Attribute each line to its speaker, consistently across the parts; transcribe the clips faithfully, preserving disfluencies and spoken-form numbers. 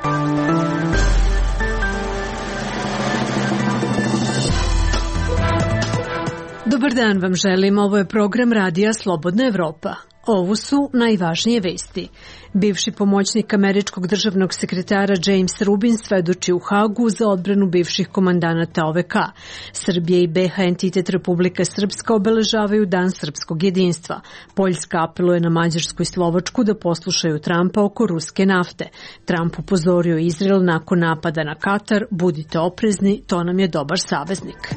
Speaker 1: Dobar dan vam želim, ovo je program Radija Slobodna Evropa. Ovo su najvažnije vesti. Bivši pomoćnik američkog državnog sekretara James Rubin svedoči u Hagu za odbranu bivših komandanata O V K. Srbija i B H entitet Republika Srpska obeležavaju Dan srpskog jedinstva. Poljska apeluje na Mađarsku i Slovačku da poslušaju Trumpa oko ruske nafte. Trump upozorio Izrael nakon napada na Katar: budite oprezni, to nam je dobar saveznik.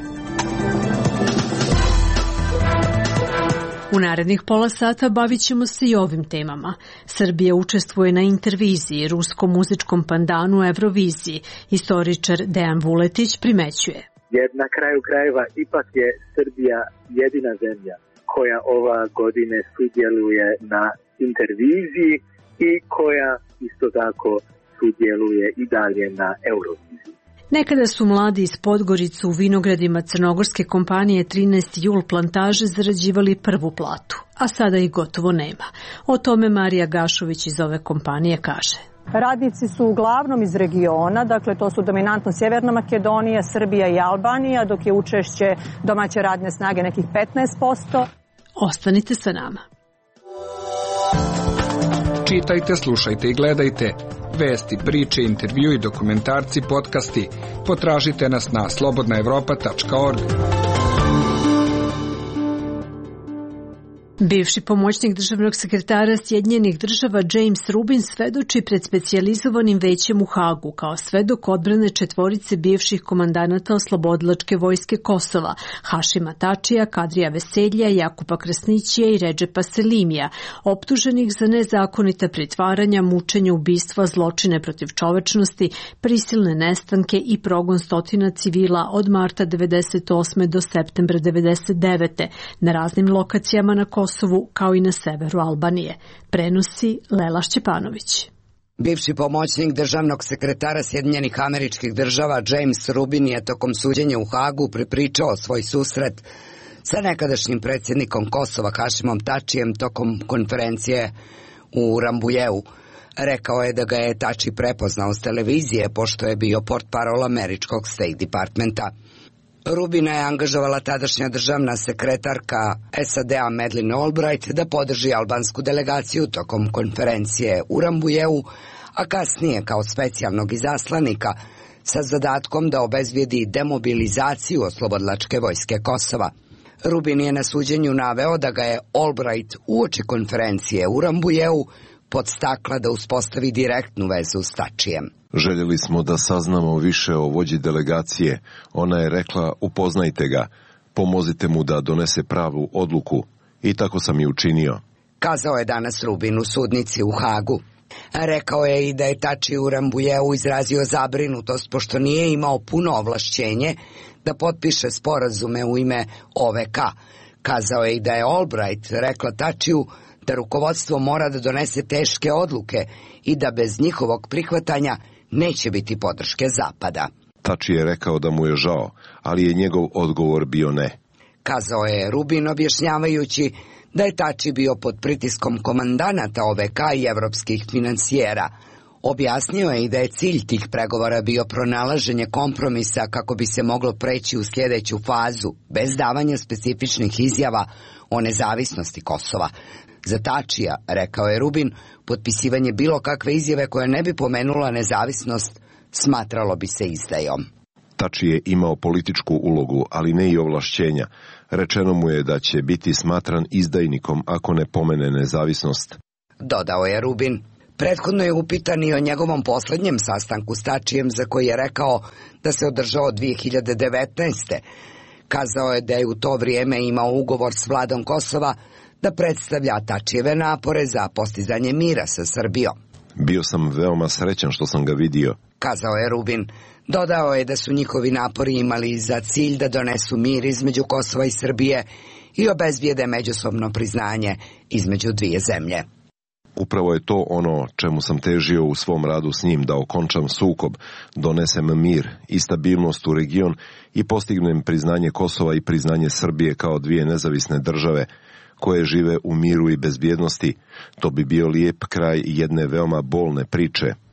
Speaker 1: U narednih pola sata bavit ćemo se i ovim temama. Srbija učestvuje na interviziji, ruskom muzičkom pandanu Euroviziji. Istoričar Dejan Vuletić primećuje.
Speaker 2: Jer na kraju krajeva ipak je Srbija jedina zemlja koja ova godine sudjeluje na interviziji i koja isto tako sudjeluje i dalje na Euroviziji.
Speaker 1: Nekada su mladi iz Podgoricu u vinogradima crnogorske kompanije trinaesti jul plantaže zarađivali prvu platu, a sada ih gotovo nema. O tome Marija Gašović iz ove kompanije kaže.
Speaker 3: Radnici su uglavnom iz regiona, dakle to su dominantno Sjeverna Makedonija, Srbija i Albanija, dok je učešće domaće radne snage nekih petnaest posto.
Speaker 1: Ostanite sa nama.
Speaker 4: Čitajte, slušajte i gledajte. Vesti, priče, intervju i dokumentarci, podcasti. Potražite nas na slobodna evropa tačka org.
Speaker 1: Bivši pomoćnik državnog sekretara Sjedinjenih država James Rubin svedoči pred specijalizovanim većem u Hagu kao svedok odbrane četvorice bivših komandanata Oslobodilačke vojske Kosova, Hašima Tačija, Kadrija Veselja, Jakupa Krasnićija i Redžepa Selimija, optuženih za nezakonita pritvaranja, mučenje, ubistva, zločine protiv čovečnosti, prisilne nestanke i progon stotina civila od marta devedeset osme do septembra devedeset devete na raznim lokacijama na Kosovu, Kosovu, kao i na severu Albanije. Prenosi Lela Šćepanović.
Speaker 5: Bivši pomoćnik državnog sekretara Sjedinjenih Američkih Država James Rubin je tokom suđenja u Hagu prepričao svoj susret sa nekadašnjim predsjednikom Kosova Hašimom Tačijem tokom konferencije u Rambujeu. Rekao je da ga je Tači prepoznao s televizije pošto je bio portparol američkog State Departmenta. Rubina je angažovala tadašnja državna sekretarka S A D-a Madeleine Albright da podrži albansku delegaciju tokom konferencije u Rambujeu, a kasnije kao specijalnog izaslanika sa zadatkom da obezbijedi demobilizaciju Oslobodilačke vojske Kosova. Rubin je na suđenju naveo da ga je Albright uoči konferencije u Rambujeu podstakla da uspostavi direktnu vezu s Tačijem.
Speaker 6: Željeli smo da saznamo više o vođi delegacije. Ona je rekla, upoznajte ga, pomozite mu da donese pravu odluku. I tako sam i učinio.
Speaker 5: Kazao je danas Rubin u sudnici u Hagu. Rekao je i da je Tači u Rambujeu izrazio zabrinutost pošto nije imao puno ovlašćenje da potpiše sporazume u ime O V K. Kazao je i da je Albright rekla Tačiju da rukovodstvo mora da donese teške odluke i da bez njihovog prihvatanja neće biti podrške Zapada.
Speaker 6: Tači je rekao da mu je žao, ali je njegov odgovor bio ne.
Speaker 5: Kazao je Rubin objašnjavajući da je Tači bio pod pritiskom komandanata O V K i evropskih finansijera. Objasnio je i da je cilj tih pregovora bio pronalaženje kompromisa kako bi se moglo preći u sljedeću fazu, bez davanja specifičnih izjava o nezavisnosti Kosova. Za Tačija, rekao je Rubin, potpisivanje bilo kakve izjave koja ne bi pomenula nezavisnost smatralo bi se izdajom.
Speaker 6: Tači je imao političku ulogu, ali ne i ovlašćenja. Rečeno mu je da će biti smatran izdajnikom ako ne pomene nezavisnost.
Speaker 5: Dodao je Rubin. Prethodno je upitan i o njegovom posljednjem sastanku s Tačijem za koji je rekao da se održao dvije hiljade devetnaeste. Kazao je da je u to vrijeme imao ugovor s vladom Kosova da predstavlja Tačijeve napore za postizanje mira sa Srbijom.
Speaker 6: Bio sam veoma srećan što sam ga vidio,
Speaker 5: kazao je Rubin. Dodao je da su njihovi napori imali za cilj da donesu mir između Kosova i Srbije i obezbijede međusobno priznanje između dvije zemlje.
Speaker 6: Upravo je to ono čemu sam težio u svom radu s njim, da okončam sukob, donesem mir i stabilnost u region i postignem priznanje Kosova i priznanje Srbije kao dvije nezavisne države koje žive u miru i bezbjednosti. To bi bio lijep kraj jedne veoma bolne priče,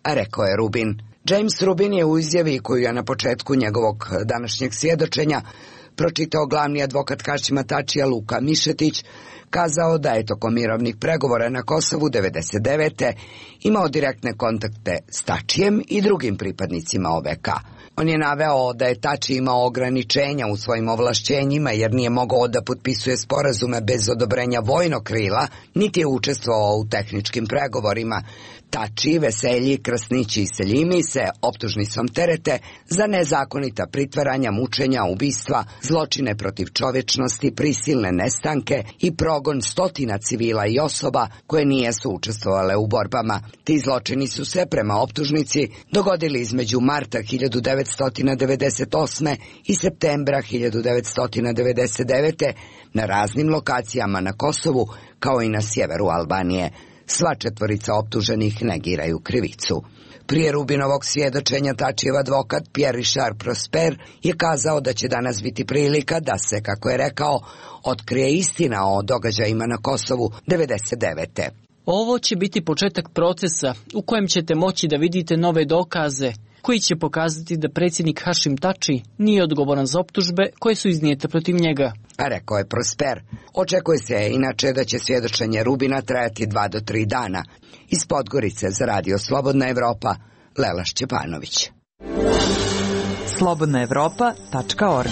Speaker 5: a rekao je Rubin. James Rubin je u izjavi koju je na početku njegovog današnjeg svjedočenja pročitao glavni advokat Hašima Tačija Luka Mišetić, kazao da je tokom mirovnih pregovora na Kosovu devedeset devete imao direktne kontakte s Tačijem i drugim pripadnicima O V K. On je naveo da je Tači imao ograničenja u svojim ovlašćenjima jer nije mogao da potpisuje sporazume bez odobrenja vojnog krila, niti je učestvovao u tehničkim pregovorima. Tači, Veselji, Krasnići i Seljimi se optužnicom terete za nezakonita pritvaranja, mučenja, ubistva, zločine protiv čovječnosti, prisilne nestanke i progon stotina civila i osoba koje nijesu učestvovale u borbama. Ti zločini su se, prema optužnici, dogodili između marta hiljadu devetsto devedeset osme i septembra hiljadu devetsto devedeset devete na raznim lokacijama na Kosovu kao i na sjeveru Albanije. Sva četvorica optuženih negiraju krivicu. Prije Rubinovog svjedočenja Tačijev advokat Pierre Richard Prosper je kazao da će danas biti prilika da se, kako je rekao, otkrije istina o događajima na Kosovu devedeset devete.
Speaker 7: Ovo će biti početak procesa u kojem ćete moći da vidite nove dokaze koji će pokazati da predsjednik Hašim Tači nije odgovoran za optužbe koje su iznijete protiv njega.
Speaker 5: A rekao je Prosper. Očekuje se inače da će svjedočenje Rubina trajati dva do tri dana. Iz Podgorice za Radio Slobodna Evropa, Lela Šćepanović.
Speaker 8: slobodna evropa tačka org.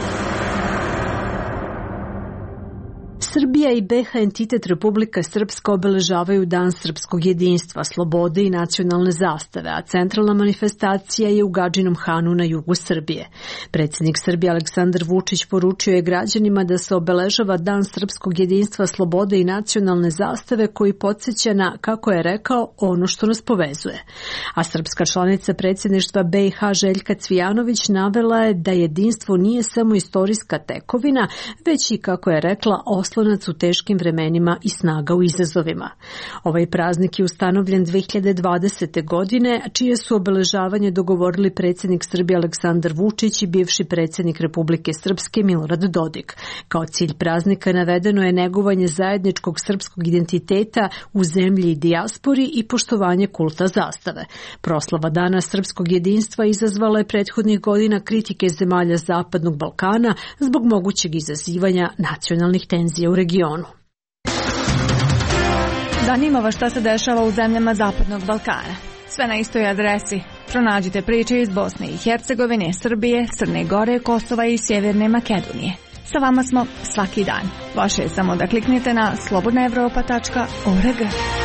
Speaker 1: Srbija i B H entitet Republika Srpska obeležavaju Dan srpskog jedinstva, slobode i nacionalne zastave, a centralna manifestacija je u Gadžinom Hanu na jugu Srbije. Predsjednik Srbije Aleksandar Vučić poručio je građanima da se obeležava Dan srpskog jedinstva, slobode i nacionalne zastave koji podsjeća na, kako je rekao, ono što nas povezuje. A srpska članica predsjedništva B i H Željka Cvijanović navela je da jedinstvo nije samo istorijska tekovina, već i, kako je rekla, oslonac u teškim vremenima i snaga u izazovima. Ovaj praznik je ustanovljen dve hiljade dvadesete. godine, čije su obeležavanje dogovorili predsjednik Srbije Aleksandar Vučić i bivši predsjednik Republike Srpske Milorad Dodik. Kao cilj praznika navedeno je negovanje zajedničkog srpskog identiteta u zemlji i dijaspori i poštovanje kulta zastave. Proslava Dana srpskog jedinstva izazvala je prethodnih godina kritike zemalja Zapadnog Balkana zbog mogućeg izazivanja nacionalnih tenzija u regionu.
Speaker 9: Zanima vas šta se dešava u zemljama Zapadnog Balkana. Sve na istoj adresi. Pronađite priče iz Bosne i Hercegovine, Srbije, Crne Gore, Kosova i Sjeverne Makedonije. Sa vama smo svaki dan. Vaše je samo da kliknete na slobodna evropa tačka org.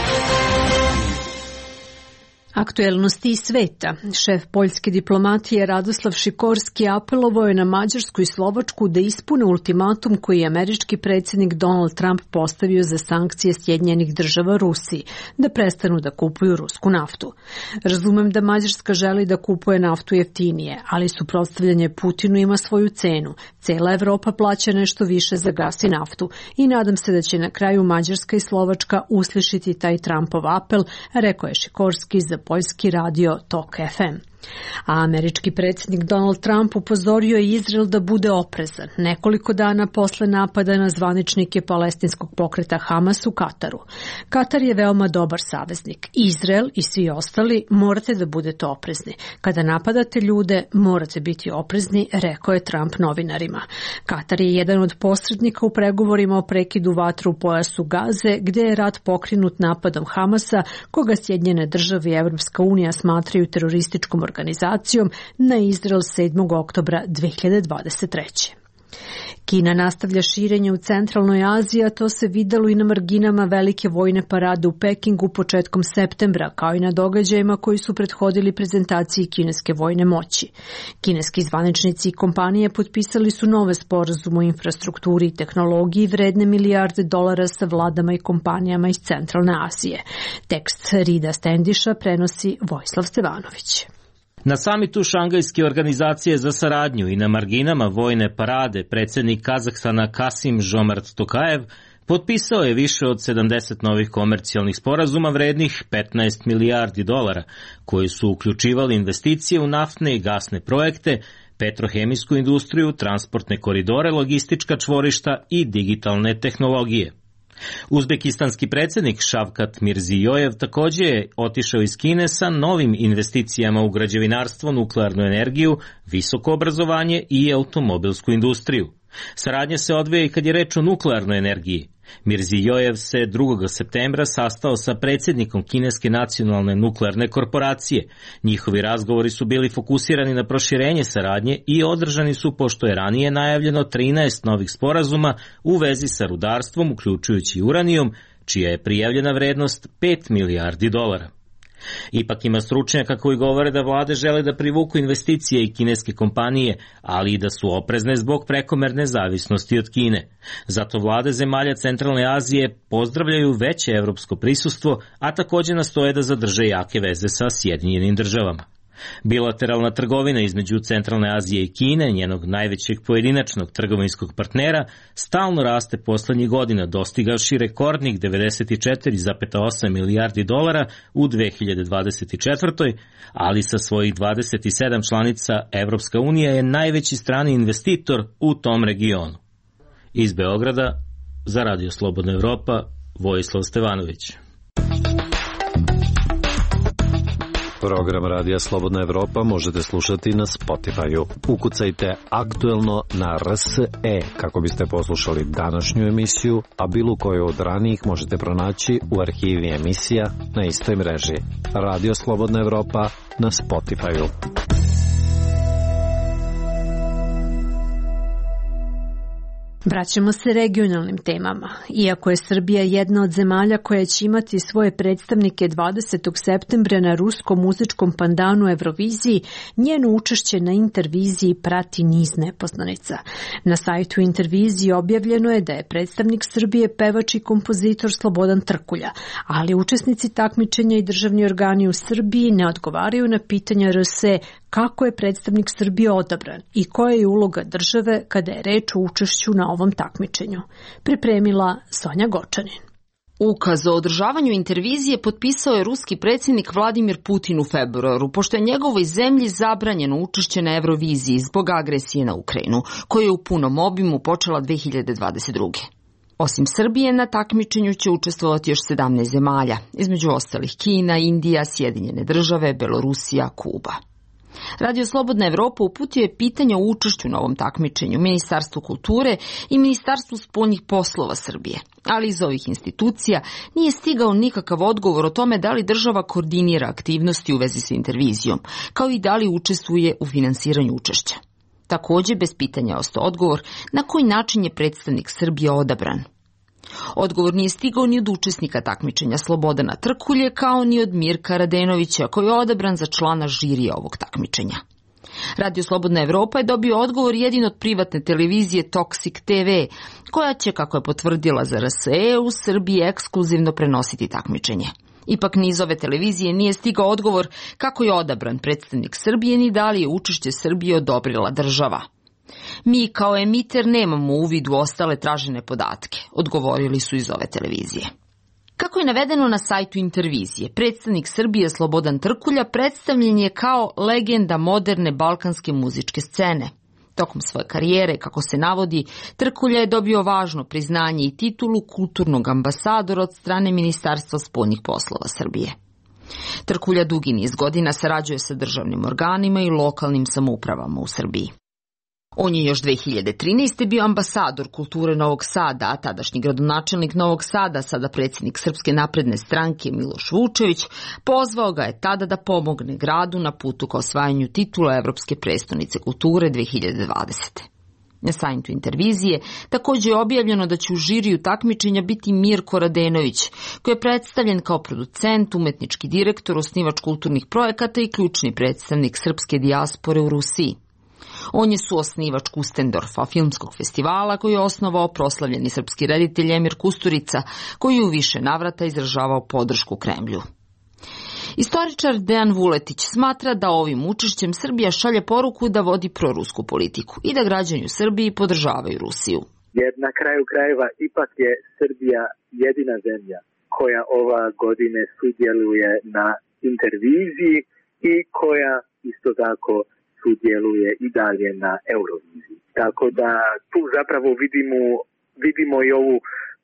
Speaker 1: Aktuelnosti iz sveta. Šef poljske diplomatije Radoslav Šikorski apelovao je na Mađarsku i Slovačku da ispune ultimatum koji je američki predsjednik Donald Trump postavio za sankcije Sjedinjenih država Rusiji, da prestanu da kupuju rusku naftu. Razumem da Mađarska želi da kupuje naftu jeftinije, ali suprotstavljanje Putinu ima svoju cenu. Cela Evropa plaća nešto više za gas i naftu i nadam se da će na kraju Mađarska i Slovačka uslišiti taj Trumpov apel, rekao je Šikorski za poljski radio Tok F M. A američki predsjednik Donald Trump upozorio je Izrael da bude oprezan nekoliko dana posle napada na zvaničnike palestinskog pokreta Hamas u Kataru. Katar je veoma dobar saveznik. Izrael i svi ostali morate da budete oprezni. Kada napadate ljude, morate biti oprezni, rekao je Trump novinarima. Katar je jedan od posrednika u pregovorima o prekidu vatre u pojasu Gaze, gde je rat pokrenut napadom Hamasa, koga Sjedinjene države i Evropska unija smatraju terorističkom organizacijom, na Izrael sedmog oktobra dve hiljade dvadeset treće. Kina nastavlja širenje u centralnoj Aziji, a to se videlo i na marginama velike vojne parade u Pekingu početkom septembra, kao i na događajima koji su prethodili prezentaciji kineske vojne moći. Kineski zvaničnici i kompanije potpisali su nove sporazume o infrastrukturi i tehnologiji vredne milijarde dolara sa vladama i kompanijama iz centralne Azije. Tekst Rida Stendiša prenosi Vojislav Stevanović.
Speaker 10: Na samitu Šangajske organizacije za saradnju i na marginama vojne parade predsjednik Kazahstana Kasim Žomart Tokajev potpisao je više od sedamdeset novih komercijalnih sporazuma vrednih petnaest milijardi dolara, koji su uključivali investicije u naftne i gasne projekte, petrohemijsku industriju, transportne koridore, logistička čvorišta i digitalne tehnologije. Uzbekistanski predsjednik Šavkat Mirzijojev također je otišao iz Kine sa novim investicijama u građevinarstvo, nuklearnu energiju, visoko obrazovanje i automobilsku industriju. Saradnja se odvija i kad je reč o nuklearnoj energiji. Mirzijojev se drugog septembra sastao sa predsjednikom Kineske nacionalne nuklearne korporacije. Njihovi razgovori su bili fokusirani na proširenje saradnje i održani su pošto je ranije najavljeno trinaest novih sporazuma u vezi sa rudarstvom, uključujući uranijum, čija je prijavljena vrednost pet milijardi dolara. Ipak ima stručnjaka koji govore da vlade žele da privuku investicije i kineske kompanije, ali i da su oprezne zbog prekomerne zavisnosti od Kine. Zato vlade zemalja Centralne Azije pozdravljaju veće evropsko prisustvo, a također nastoje da zadrže jake veze sa Sjedinjenim državama. Bilateralna trgovina između Centralne Azije i Kine, njenog najvećeg pojedinačnog trgovinskog partnera, stalno raste poslednjih godina, dostigavši rekordnih devedeset četiri zarez osam milijardi dolara u dve hiljade dvadeset četvrtoj. ali sa svojih dvadeset sedam članica Evropska unija je najveći strani investitor u tom regionu. Iz Beograda, za Radio Slobodna Evropa, Vojislav Stevanović.
Speaker 8: Program Radija Slobodna Evropa možete slušati na Spotify-u. Ukucajte aktuelno na R S E kako biste poslušali današnju emisiju, a bilo koju od ranijih možete pronaći u arhivi emisija na istoj mreži. Radio Slobodna Evropa na Spotify-u.
Speaker 1: Vraćamo se regionalnim temama. Iako je Srbija jedna od zemalja koja će imati svoje predstavnike dvadesetog septembra na ruskom muzičkom pandanu Euroviziji, njeno učešće na Interviziji prati niz nepoznanica. Na sajtu Intervizije objavljeno je da je predstavnik Srbije pevač i kompozitor Slobodan Trkulja, ali učesnici takmičenja i državni organi u Srbiji ne odgovaraju na pitanja R S E kako je predstavnik Srbije odabran i koja je uloga države kada je reč o učešću na ovom takmičenju. Pripremila Sonja Gočanin.
Speaker 11: Ukaz o održavanju Intervizije potpisao je ruski predsjednik Vladimir Putin u februaru, pošto je njegovoj zemlji zabranjeno učešće na Euroviziji zbog agresije na Ukrajinu, koja je u punom obimu počela dve hiljade dvadeset druge. Osim Srbije, na takmičenju će učestvovati još sedamnaest zemalja, između ostalih Kina, Indija, Sjedinjene države, Belorusija, Kuba. Radio Slobodna Evropa uputio je pitanje o učešću na ovom takmičenju Ministarstvu kulture i Ministarstvu spoljnih poslova Srbije, ali iz ovih institucija nije stigao nikakav odgovor o tome da li država koordinira aktivnosti u vezi sa Intervizijom, kao i da li učestvuje u finansiranju učešća. Također, bez pitanja ostao odgovor na koji način je predstavnik Srbije odabran. Odgovor nije stigao ni od učesnika takmičenja Slobodana Trkulje, kao ni od Mirka Radenovića, koji je odabran za člana žirija ovog takmičenja. Radio Slobodna Evropa je dobio odgovor jedino od privatne televizije Toxic T V, koja će, kako je potvrdila za R S E, u Srbiji ekskluzivno prenositi takmičenje. Ipak ni iz ove televizije nije stigao odgovor kako je odabran predstavnik Srbije ni da li je učešće Srbije odobrila država. Mi kao emiter nemamo uvid u ostale tražene podatke, odgovorili su iz ove televizije. Kako je navedeno na sajtu Intervizije, predstavnik Srbije Slobodan Trkulja predstavljen je kao legenda moderne balkanske muzičke scene. Tokom svoje karijere, kako se navodi, Trkulja je dobio važno priznanje i titulu kulturnog ambasadora od strane Ministarstva spoljnih poslova Srbije. Trkulja dugi niz godina sarađuje sa državnim organima i lokalnim samoupravama u Srbiji. On je još dve hiljade trinaeste. bio ambasador kulture Novog Sada, a tadašnji gradonačelnik Novog Sada, sada predsjednik Srpske napredne stranke Miloš Vučević, pozvao ga je tada da pomogne gradu na putu ka osvajanju titula Evropske prestonice kulture dve hiljade dvadesete. Na sajtu Intervizije također je objavljeno da će u žiriju takmičenja biti Mirko Radenović, koji je predstavljen kao producent, umetnički direktor, osnivač kulturnih projekata i ključni predstavnik srpske dijaspore u Rusiji. On je suosnivač Kustendorfa, filmskog festivala, koji je osnovao proslavljeni srpski reditelj Emir Kusturica, koji je u više navrata izražavao podršku Kremlju. Istoričar Dejan Vuletić smatra da ovim učešćem Srbija šalje poruku da vodi prorusku politiku i da građani u Srbiji podržavaju Rusiju.
Speaker 2: Jer na kraju krajeva ipak je Srbija jedina zemlja koja ova godine sudjeluje na Interviziji i koja isto tako sudjeluje i dalje na Euroviziji. Tako da tu zapravo vidimo, vidimo i ovu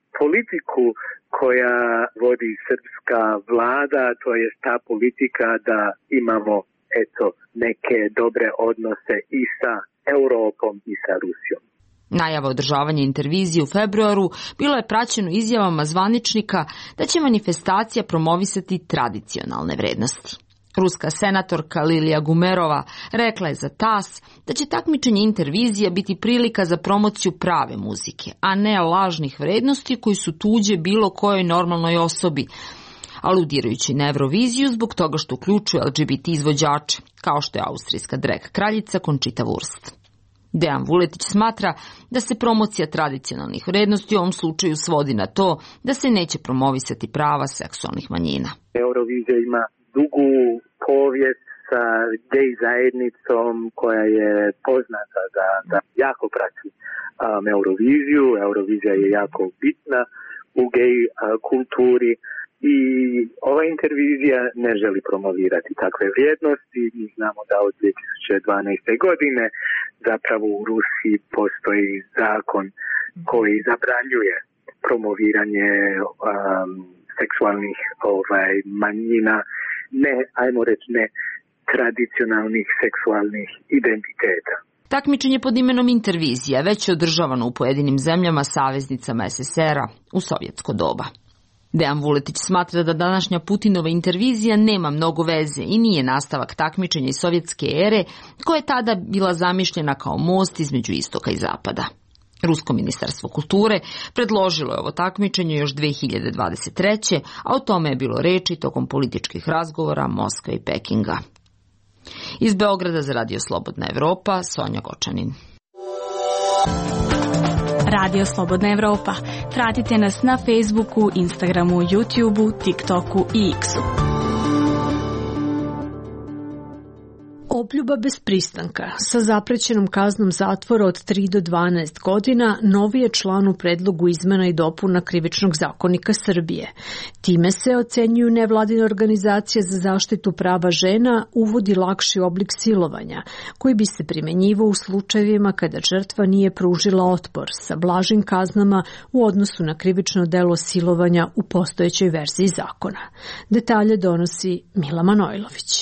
Speaker 2: politiku koja vodi srpska vlada, to je ta politika da imamo eto neke dobre odnose i sa Europom i sa Rusijom.
Speaker 11: Najava održavanja intervizije u februaru bilo je praćeno izjavama zvaničnika da će manifestacija promovisati tradicionalne vrednosti. Ruska senatorka Lilija Gumerova rekla je za tas da će takmičenje intervizija biti prilika za promociju prave muzike, a ne lažnih vrednosti koji su tuđe bilo kojoj normalnoj osobi, aludirajući na Euroviziju zbog toga što uključuje L G B T izvođače, kao što je austrijska drag kraljica Conchita Wurst. Dejan Vuletić smatra da se promocija tradicionalnih vrednosti u ovom slučaju svodi na to da se neće promovisati prava seksualnih manjina.
Speaker 2: Eurovizija ima dugu povijest sa gej zajednicom koja je poznata da, da jako prati um, Euroviziju. Eurovizija je jako bitna u gej uh, kulturi i ova intervizija ne želi promovirati takve vrijednosti. Mi znamo da od dvije tisuće dvanaeste. godine zapravo u Rusiji postoji zakon koji zabranjuje promoviranje um, seksualnih ovaj, manjina, ne, ajmo reći, ne tradicionalnih seksualnih identiteta.
Speaker 11: Takmičenje pod imenom intervizija već je održavano u pojedinim zemljama saveznicama S S R-a u sovjetsko doba. Dejan Vuletić smatra da današnja Putinova intervizija nema mnogo veze i nije nastavak takmičenja iz sovjetske ere, koja je tada bila zamišljena kao most između istoka i zapada. Rusko ministarstvo kulture predložilo je ovo takmičenje još dve hiljade dvadeset treće. a o tome je bilo reči tokom političkih razgovora Moskve i Pekinga. Iz Beograda za Radio Slobodna Evropa, Sonja Gočanin.
Speaker 9: Radio Slobodna Evropa. Pratite nas na Facebooku, Instagramu, YouTubeu, TikToku i X-u.
Speaker 1: Obljuba bez pristanka sa zaprećenom kaznom zatvora od tri do dvanaest godina novi je član u predlogu izmena i dopuna Krivičnog zakonika Srbije. Time se, ocenjuju nevladine organizacije za zaštitu prava žena, uvodi lakši oblik silovanja, koji bi se primenjivao u slučajevima kada žrtva nije pružila otpor sa blažim kaznama u odnosu na krivično delo silovanja u postojećoj verziji zakona. Detalje donosi Mila Manojlović.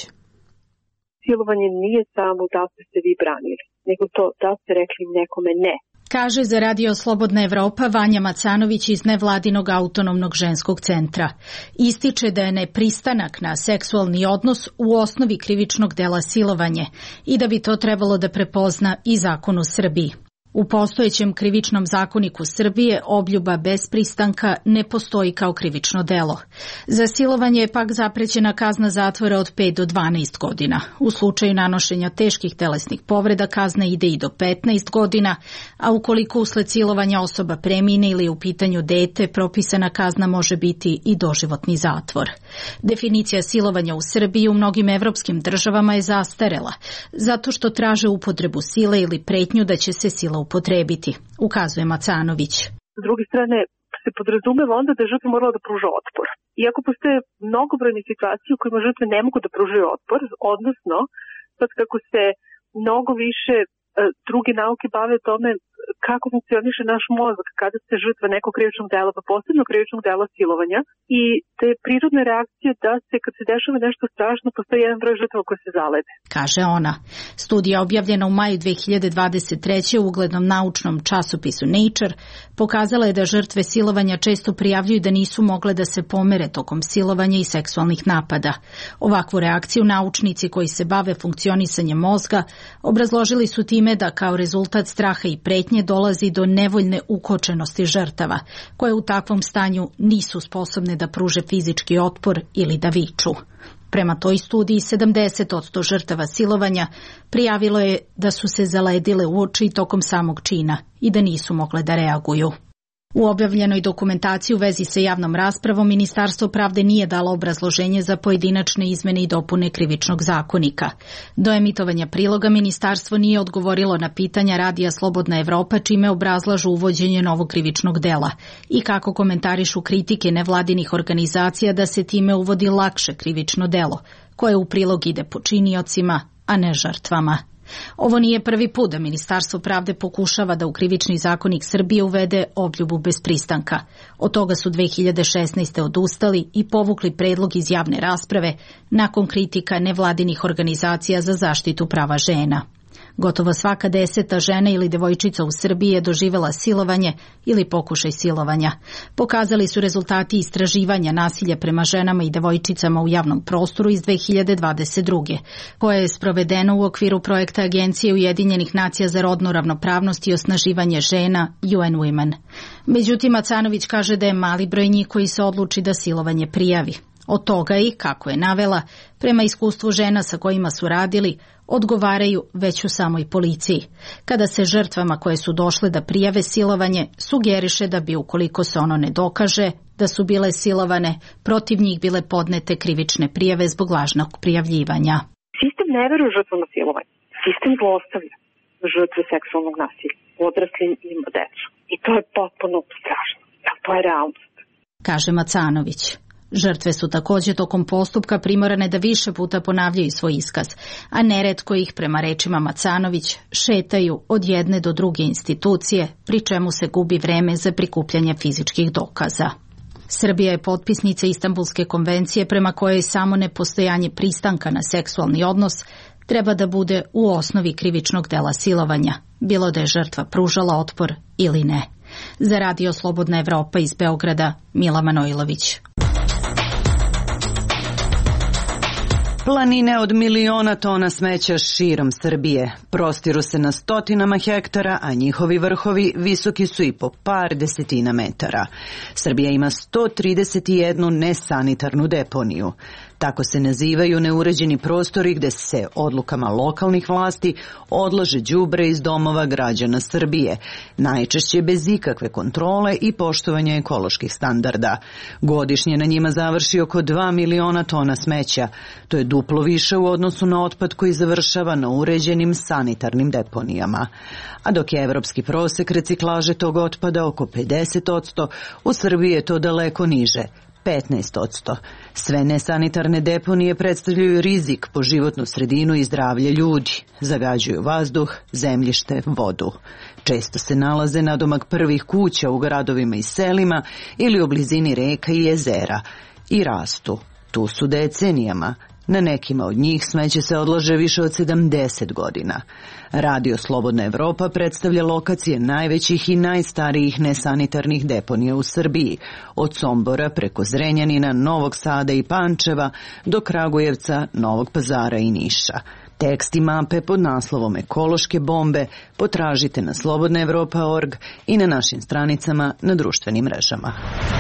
Speaker 12: Silovanje nije samo da ste se vi branili, nego to da ste rekli nekome ne.
Speaker 13: Kaže za Radio Slobodna Evropa Vanja Macanović iz nevladinog autonomnog ženskog centra. Ističe da je nepristanak na seksualni odnos u osnovi krivičnog dela silovanje i da bi to trebalo da prepozna i zakon u Srbiji. U postojećem krivičnom zakoniku Srbije obljuba bez pristanka ne postoji kao krivično delo. Za silovanje je pak zaprećena kazna zatvora od pet do dvanaest godina. U slučaju nanošenja teških telesnih povreda kazna ide i do petnaest godina, a ukoliko usled silovanja osoba premine ili je u pitanju dete, propisana kazna može biti i doživotni zatvor. Definicija silovanja u Srbiji u mnogim evropskim državama je zastarela, zato što traže upotrebu sile ili pretnju da će se sila upotrebiti, ukazuje Macanović.
Speaker 12: S druge strane, se podrazumeva onda da je žrtva morala da pruža otpor. Iako postoje mnogobrojne situacije u kojima žrtve ne mogu da pružaju otpor, odnosno, sad kako se mnogo više e, druge nauke bave tome kako funkcioniše naš mozak kada se žrtva nekog krivičnog dela, pa posebno krivičnog dela silovanja, i te prirodne reakcije da se kad se dešava nešto strašno postoji jedan broj žrtava koje se zalede.
Speaker 13: Kaže ona. Studija objavljena u maju dve hiljade dvadeset treće u uglednom naučnom časopisu Nature pokazala je da žrtve silovanja često prijavljuju da nisu mogle da se pomere tokom silovanja i seksualnih napada. Ovakvu reakciju naučnici koji se bave funkcionisanjem mozga obrazložili su time da kao rezultat straha i pretnje dolazi do nevoljne ukočenosti žrtava, koje u takvom stanju nisu sposobne da pruže fizički otpor ili da viču. Prema toj studiji, sedamdeset posto žrtava silovanja prijavilo je da su se zaledile u oči tokom samog čina i da nisu mogle da reaguju. U objavljenoj dokumentaciji u vezi sa javnom raspravom Ministarstvo pravde nije dalo obrazloženje za pojedinačne izmene i dopune Krivičnog zakonika. Do emitovanja priloga Ministarstvo nije odgovorilo na pitanja Radija Slobodna Evropa, čime obrazlažu uvođenje novog krivičnog dela i kako komentarišu kritike nevladinih organizacija da se time uvodi lakše krivično delo, koje u prilog ide počiniocima, a ne žrtvama. Ovo nije prvi put da Ministarstvo pravde pokušava da u Krivični zakonik Srbije uvede obljubu bez pristanka. Od toga su dve hiljade šesnaeste. odustali i povukli predlog iz javne rasprave nakon kritika nevladinih organizacija za zaštitu prava žena. Gotovo svaka deseta žena ili devojčica u Srbiji je doživela silovanje ili pokušaj silovanja. Pokazali su rezultati istraživanja nasilja prema ženama i devojčicama u javnom prostoru iz dve hiljade dvadeset druge. koje je sprovedeno u okviru projekta Agencije Ujedinjenih nacija za rodnu ravnopravnost i osnaživanje žena U N Women. Međutim, Macanović kaže da je mali broj njih koji se odluči da silovanje prijavi. Od toga i, kako je navela, prema iskustvu žena sa kojima su radili, odgovaraju već u samoj policiji. Kada se žrtvama koje su došle da prijave silovanje sugeriše da bi, ukoliko se ono ne dokaže da su bile silovane, protiv njih bile podnete krivične prijave zbog lažnog prijavljivanja.
Speaker 12: Sistem ne veruje žrtvama silovanja. Sistem zlostavlja žrtve seksualnog nasilja. Odrasli ima decu. I to je potpuno strašno. To je realnost.
Speaker 13: Kaže Macanović. Žrtve su također tokom postupka primorane da više puta ponavljaju svoj iskaz, a neretko ih, prema rečima Macanović, šetaju od jedne do druge institucije, pri čemu se gubi vreme za prikupljanje fizičkih dokaza. Srbija je potpisnica Istanbulske konvencije prema kojoj samo nepostojanje pristanka na seksualni odnos treba da bude u osnovi krivičnog dela silovanja, bilo da je žrtva pružala otpor ili ne. Za Radio Slobodna Evropa iz Beograda, Mila Manojlović.
Speaker 14: Planine od miliona tona smeća širom Srbije prostiru se na stotinama hektara, a njihovi vrhovi visoki su i po par desetina metara. Srbija ima sto trideset jednu nesanitarnu deponiju. Tako se nazivaju neuređeni prostori gde se odlukama lokalnih vlasti odlaže đubre iz domova građana Srbije, najčešće bez ikakve kontrole i poštovanja ekoloških standarda. Godišnje na njima završi oko dva miliona tona smeća. To je duplo više u odnosu na otpad koji završava na uređenim sanitarnim deponijama. A dok je evropski prosek reciklaže tog otpada oko pedeset odsto, u Srbiji je to daleko niže, petnaest odsto. Sve nesanitarne deponije predstavljaju rizik po životnu sredinu i zdravlje ljudi. Zagađuju vazduh, zemljište, vodu. Često se nalaze nadomak prvih kuća u gradovima i selima ili u blizini reka i jezera. I rastu. Tu su decenijama. Na nekima od njih smeće se odlaže više od sedamdeset godina. Radio Slobodna Evropa predstavlja lokacije najvećih i najstarijih nesanitarnih deponija u Srbiji, od Sombora preko Zrenjanina, Novog Sada i Pančeva do Kragujevca, Novog Pazara i Niša. Tekst i mape pod naslovom Ekološke bombe potražite na slobodna evropa tačka org i na našim stranicama na društvenim mrežama.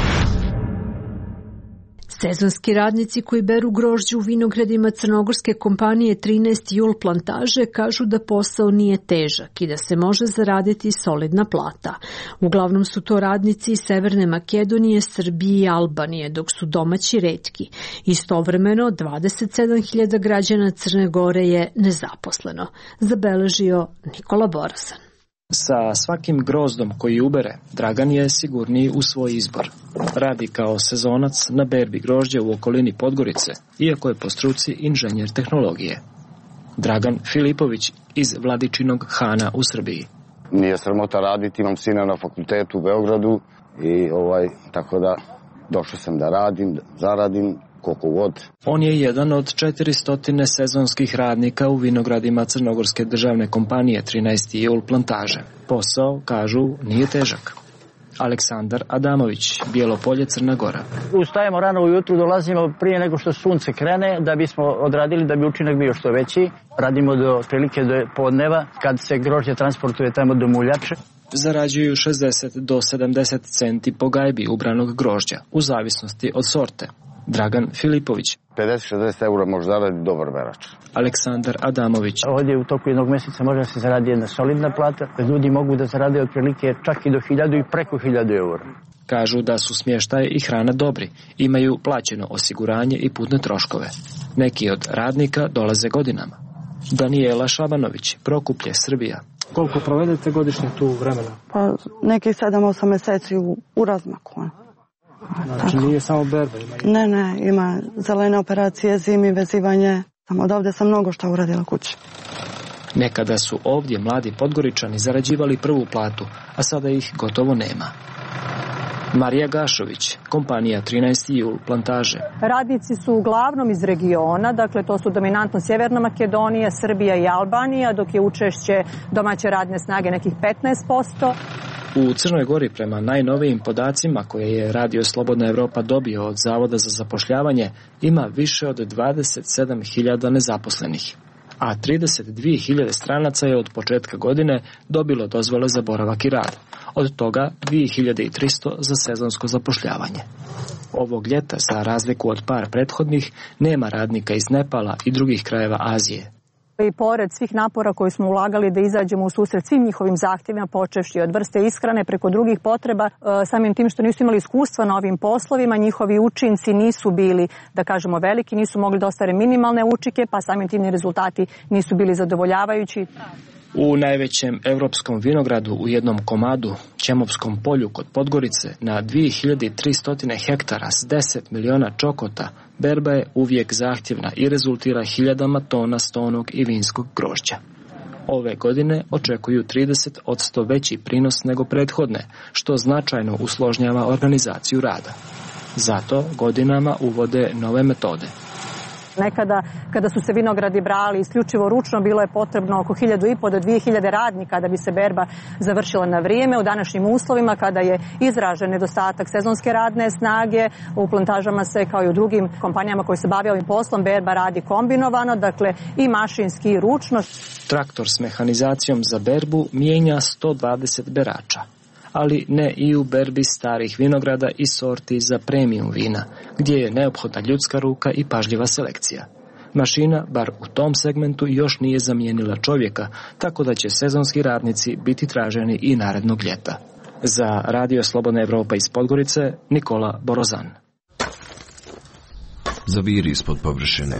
Speaker 1: Sezonski radnici koji beru grožđe u vinogradima crnogorske kompanije trinaesti jul plantaže kažu da posao nije težak i da se može zaraditi solidna plata. Uglavnom su to radnici iz Severne Makedonije, Srbije i Albanije, dok su domaći retki. Istovremeno, dvadeset sedam hiljada građana Crne Gore je nezaposleno, zabeležio Nikola Borasan.
Speaker 15: Sa svakim grozdom koji ubere, Dragan je sigurniji u svoj izbor. Radi kao sezonac na berbi grožđa u okolini Podgorice, iako je po struci inženjer tehnologije. Dragan Filipović iz Vladičinog Hana u Srbiji.
Speaker 16: Nije sramota raditi, imam sina na fakultetu u Beogradu i ovaj, tako da došao sam da radim, da zaradim koliko god.
Speaker 15: On je jedan od četiristo sezonskih radnika u vinogradima Crnogorske državne kompanije trinaesti jul plantaže. Posao, kažu, nije težak. Aleksandar Adamović, Bijelo Polje, Crna Gora.
Speaker 17: Ustajemo rano ujutru, dolazimo prije nego što sunce krene da bismo odradili da bi učinak bio što veći. Radimo do prilike do podneva kad se grožđe transportuje tamo do muljače.
Speaker 15: Zarađuju šezdeset do sedamdeset centi po gajbi ubranog grožđa, u zavisnosti od sorte. Dragan Filipović.
Speaker 16: pedeset do šezdeset eura može zaraditi dobar berač.
Speaker 15: Aleksandar Adamović.
Speaker 17: Ovdje u toku jednog mjeseca može se zaradi jedna solidna plata. Ljudi mogu da zarade otprilike čak i do hiljadu i preko hiljadu eura.
Speaker 15: Kažu da su smještaj i hrana dobri. Imaju plaćeno osiguranje i putne troškove. Neki od radnika dolaze godinama. Daniela Šabanović, Prokuplje, Srbija.
Speaker 18: Koliko provedete godišnje tu vremena?
Speaker 19: Pa nekih sedam osam mjeseci u, u razmaku.
Speaker 18: Znači tako. Nije samo berba? Ima...
Speaker 19: Ne, ne, ima zelene operacije, zimi, vezivanje. Samo odavde sam mnogo šta uradila kući.
Speaker 15: Nekada su ovdje mladi Podgoričani zarađivali prvu platu, a sada ih gotovo nema. Marija Gašović, kompanija trinaesti jul plantaže.
Speaker 3: Radnici su uglavnom iz regiona, dakle to su dominantno Sjeverna Makedonija, Srbija i Albanija, dok je učešće domaće radne snage nekih petnaest posto.
Speaker 15: U Crnoj Gori, prema najnovijim podacima koje je Radio Slobodna Evropa dobio od Zavoda za zapošljavanje, ima više od dvadeset sedam hiljada nezaposlenih, a trideset dvije hiljade stranaca je od početka godine dobilo dozvole za boravak i rad, od toga dvije hiljade tristo za sezonsko zapošljavanje. Ovog ljeta, za razliku od par prethodnih, nema radnika iz Nepala i drugih krajeva Azije.
Speaker 3: I pored svih napora koji smo ulagali da izađemo u susret svim njihovim zahtjevima, počevši od vrste ishrane preko drugih potreba, samim tim što nisu imali iskustva na ovim poslovima, njihovi učinci nisu bili, da kažemo, veliki, nisu mogli da ostvare minimalne učinke, pa samim tim rezultati nisu bili zadovoljavajući.
Speaker 15: U najvećem evropskom vinogradu u jednom komadu, Ćemovskom polju kod Podgorice, na dvije hiljade tristo hektara s deset miliona čokota, berba je uvijek zahtjevna i rezultira hiljadama tona stonog i vinskog grožđa. Ove godine očekuju trideset posto veći prinos nego prethodne, što značajno usložnjava organizaciju rada. Zato godinama uvode nove metode.
Speaker 3: Nekada, kada su se vinogradi brali isključivo ručno, bilo je potrebno oko hiljadu i po do dvije hiljade radnika da bi se berba završila na vrijeme. U današnjim uslovima, kada je izražen nedostatak sezonske radne snage, u plantažama se, kao i u drugim kompanijama koji se bave ovim poslom, berba radi kombinovano, dakle i mašinski i ručno.
Speaker 15: Traktor s mehanizacijom za berbu mijenja sto dvadeset berača, ali ne i u berbi starih vinograda i sorti za premium vina, gdje je neophodna ljudska ruka i pažljiva selekcija. Mašina, bar u tom segmentu, još nije zamijenila čovjeka, tako da će sezonski radnici biti traženi i narednog ljeta. Za Radio Slobodna Evropa iz Podgorice, Nikola Borozan.
Speaker 20: Zaviri ispod površine.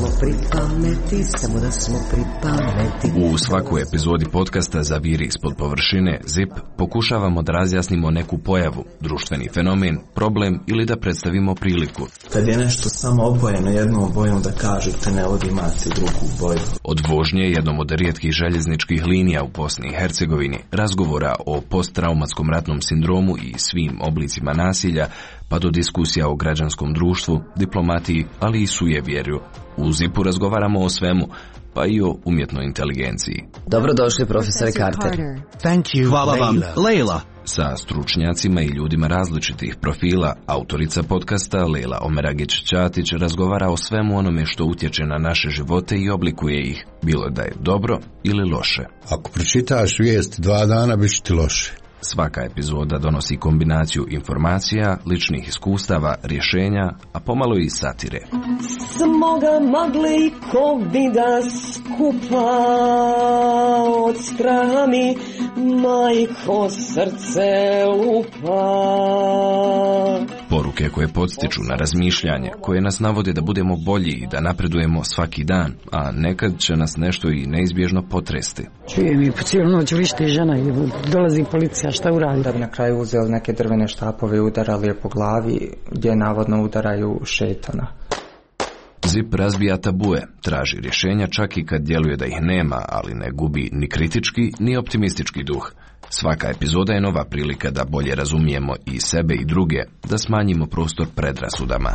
Speaker 20: U svakoj epizodi podcasta Zaviri ispod površine ZIP pokušavamo da razjasnimo neku pojavu, društveni fenomen, problem ili da predstavimo priliku.
Speaker 21: Kad je nešto samo obojeno jednom bojom, da kažete ne vodi imati drugu boju.
Speaker 20: Od vožnje jednom od rijetkih željezničkih linija u Bosni i Hercegovini, razgovora o posttraumatskom ratnom sindromu i svim oblicima nasilja, pa do diskusija o građanskom društvu, diplomatiji, ali i sujevjerju. U zipu razgovaramo o svemu, pa i o umjetnoj inteligenciji.
Speaker 22: Dobrodošli, profesore Carter.
Speaker 23: Thank you, Hvala vam, Leila.
Speaker 20: Sa stručnjacima i ljudima različitih profila, autorica podcasta Leila Omeragić-Ćatić razgovara o svemu onome što utječe na naše živote i oblikuje ih, bilo da je dobro ili loše.
Speaker 23: Ako pročitaš vijest dva dana, bit će ti loše.
Speaker 20: Svaka epizoda donosi kombinaciju informacija, ličnih iskustava, rješenja, a pomalo i satire.
Speaker 24: Smoga magli ko vida skupa od straha mi majko srce lupa.
Speaker 20: Poruke koje podstiču na razmišljanje, koje nas navode da budemo bolji i da napredujemo svaki dan, a nekad će nas nešto i neizbježno potresti.
Speaker 25: Čujem i po cijelu noć lište žena i dolazi policija, šta uradi?
Speaker 26: Da bi na kraju uzeli neke drvene štapove i udarali je po glavi, gdje navodno udaraju šetana.
Speaker 20: ZIP razbija tabue, traži rješenja čak i kad djeluje da ih nema, ali ne gubi ni kritički ni optimistički duh. Svaka epizoda je nova prilika da bolje razumijemo i sebe i druge, da smanjimo prostor predrasudama.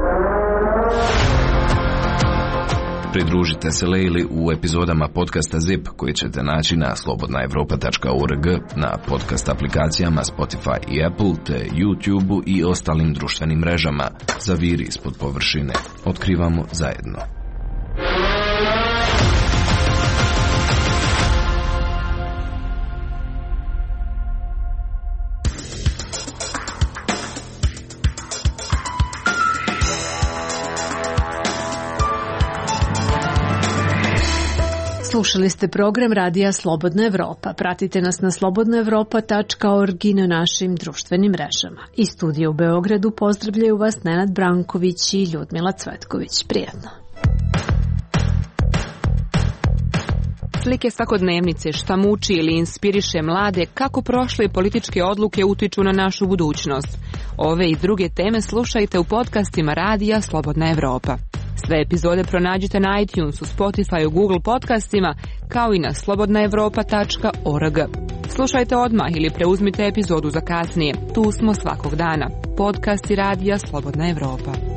Speaker 20: Pridružite se Leili u epizodama podcasta ZIP koji ćete naći na slobodna evropa tačka org, na podcast aplikacijama Spotify i Apple, te YouTube i ostalim društvenim mrežama. Zaviri ispod površine. Otkrivamo zajedno.
Speaker 1: Slušali ste program Radija Slobodna Evropa. Pratite nas na slobodna evropa tačka org i na našim društvenim mrežama. Iz studija u Beogradu pozdravljaju vas Nenad Branković i Ljudmila Cvetković. Prijetno.
Speaker 27: Slike svakodnevnice, šta muči ili inspiriše mlade, kako prošle političke odluke utiču na našu budućnost. Ove i druge teme slušajte u podcastima Radija Slobodna Evropa. Sve epizode pronađite na iTunesu, Spotifyu, Google podcastima, kao i na slobodna evropa tačka org. Slušajte odmah ili preuzmite epizodu za kasnije. Tu smo svakog dana. Podcast i radija Slobodna Evropa.